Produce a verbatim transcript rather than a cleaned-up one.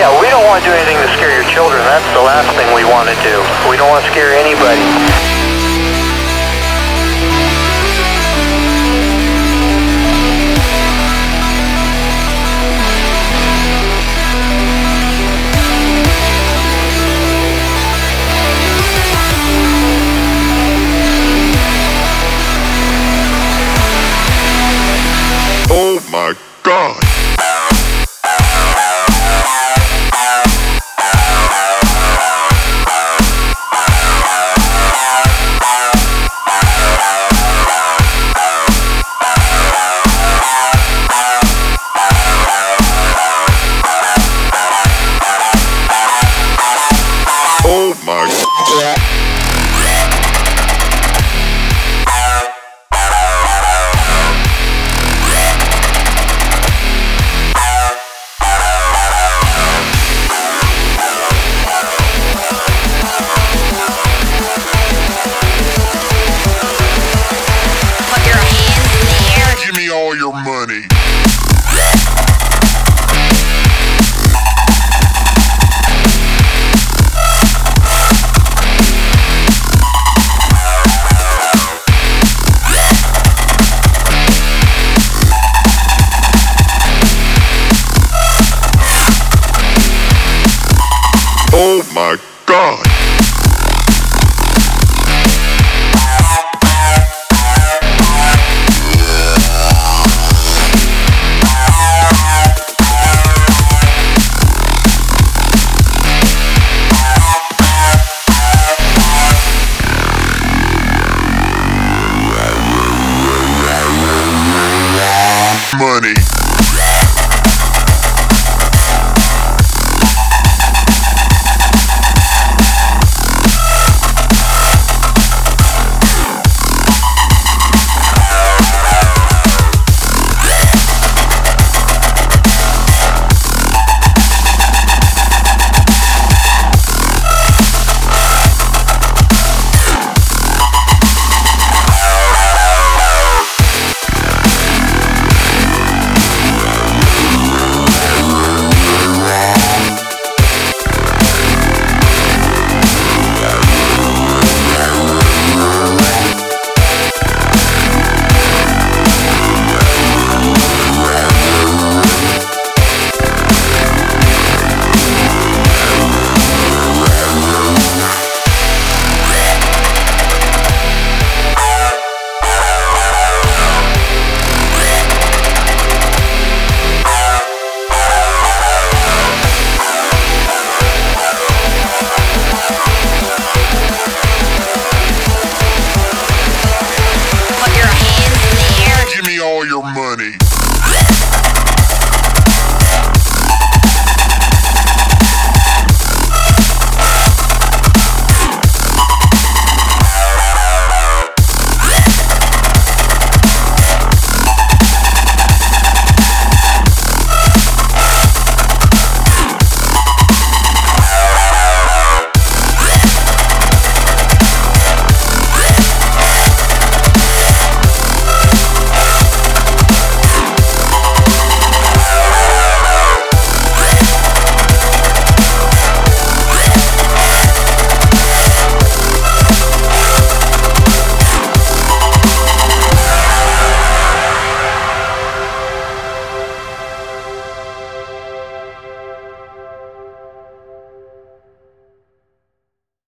Yeah, we don't want to do anything to scare your children. That's the last thing we want to do. We don't want to scare anybody. Oh my God! Oh my God! Put your hands in the air. Give me all your money. Oh my God!